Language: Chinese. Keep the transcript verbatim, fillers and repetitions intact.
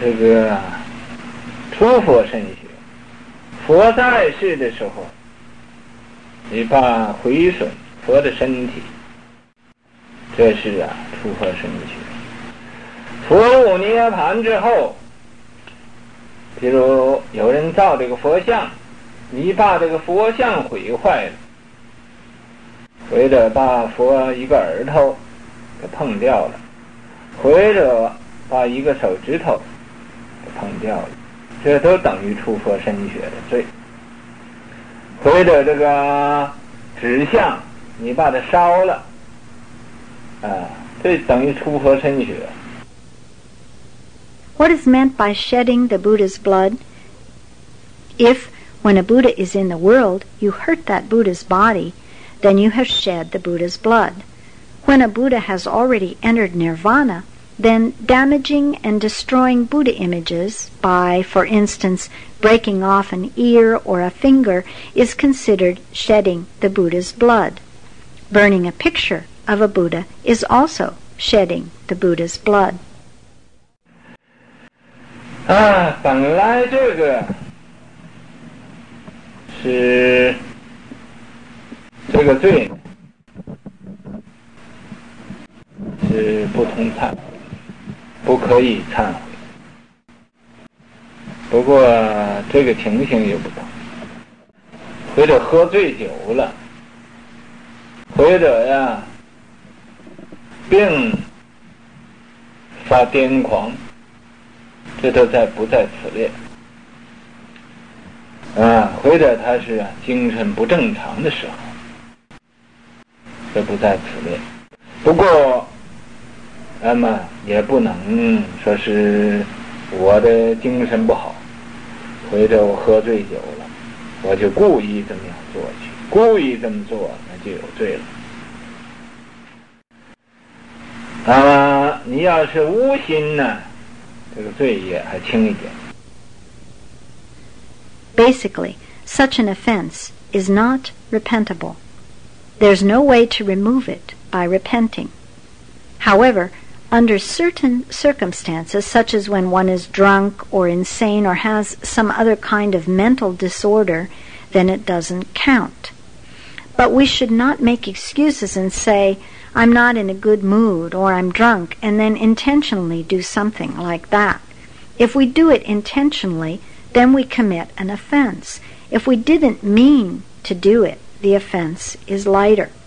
这个出佛身学，佛在世的时候，你怕毁损佛的身体，这是啊出佛身学。佛入涅盘之后，比如有人造这个佛像，你把这个佛像毁坏了，或者把佛一个耳朵给碰掉了，或者把一个手指头给碰掉了，这都等于出佛身血的罪。或者这个纸像你把它烧了啊，这等于出佛身血。 What is meant by shedding the Buddha's blood? If, when a Buddha is in the world, you hurt that Buddha's body, then you have shed the Buddha's blood. When a Buddha has already entered nirvana, then damaging and destroying Buddha images by, for instance, breaking off an ear or a finger is considered shedding the Buddha's blood. Burning a picture of a Buddha is also shedding the Buddha's blood. 啊，本来这个是这个罪是不通忏悔，不可以忏悔。不过这个情形也不同，或者喝醉酒了，或者呀病发癫狂，这都在不在此列啊？或者他是啊精神不正常的时候，这不在此列。不过那么也不能说是我的精神不好，或者我喝醉酒了，我就故意这么样做去，故意这么做那就有罪了。啊，你要是无心呢，这个罪业还轻一点。 Basically, such an offense is not repentable. There's no way to remove it by repenting. However, under certain circumstances, such as when one is drunk or insane or has some other kind of mental disorder, then it doesn't count. But we should not make excuses and say, I'm not in a good mood or I'm drunk, and then intentionally do something like that. If we do it intentionally, then we commit an offense. If we didn't mean to do it, the offense is lighter.